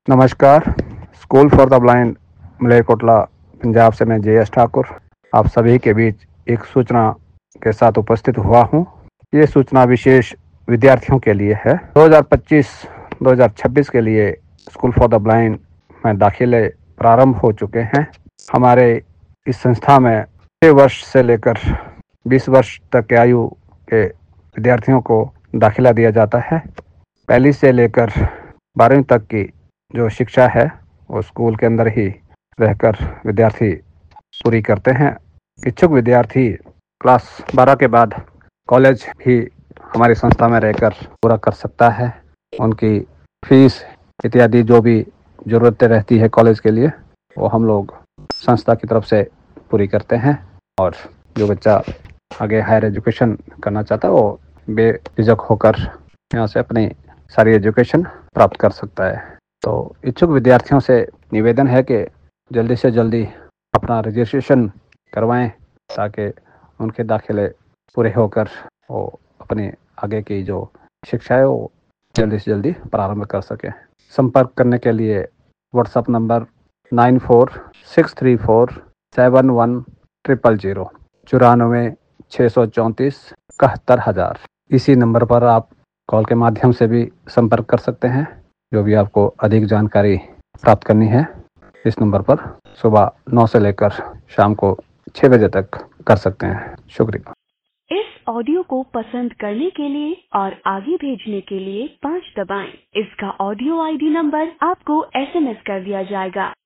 नमस्कार। School for the blind Malerkotla Punjab से मैं JS ठाकुर आप सभी के बीच एक सूचना के साथ उपस्थित हुआ हूँ। ये सूचना विशेष विद्यार्थियों के लिए है। 2025-2026 के लिए स्कूल फॉर द ब्लाइंड में दाखिले प्रारंभ हो चुके हैं। हमारे इस संस्था में 6 वर्ष से लेकर 20 वर्ष तक के आयु के विद्यार्थियों को दाखिला दिया जाता है। पहली से लेकर 12वीं तक की जो शिक्षा है वो स्कूल के अंदर ही रहकर विद्यार्थी पूरी करते हैं। इच्छुक विद्यार्थी क्लास 12 के बाद कॉलेज भी हमारी संस्था में रहकर पूरा कर सकता है। उनकी फीस इत्यादि जो भी ज़रूरतें रहती है कॉलेज के लिए वो हम लोग संस्था की तरफ से पूरी करते हैं। और जो बच्चा आगे हायर एजुकेशन करना चाहता है वो बेझिझक होकर यहाँ से अपनी सारी एजुकेशन प्राप्त कर सकता है। तो इच्छुक विद्यार्थियों से निवेदन है कि जल्दी से जल्दी अपना रजिस्ट्रेशन करवाएं ताकि उनके दाखिले पूरे होकर वो अपनी आगे की जो शिक्षा है वो जल्दी से जल्दी प्रारंभ कर सकें। संपर्क करने के लिए व्हाट्सएप नंबर 9463471000 94 634 71,000 इसी नंबर पर आप कॉल के माध्यम से भी संपर्क कर सकते हैं। जो भी आपको अधिक जानकारी प्राप्त करनी है इस नंबर पर सुबह 9 से लेकर शाम को 6 बजे तक कर सकते हैं। शुक्रिया। इस ऑडियो को पसंद करने के लिए और आगे भेजने के लिए 5 दबाएं। इसका ऑडियो ID नंबर आपको SMS कर दिया जाएगा।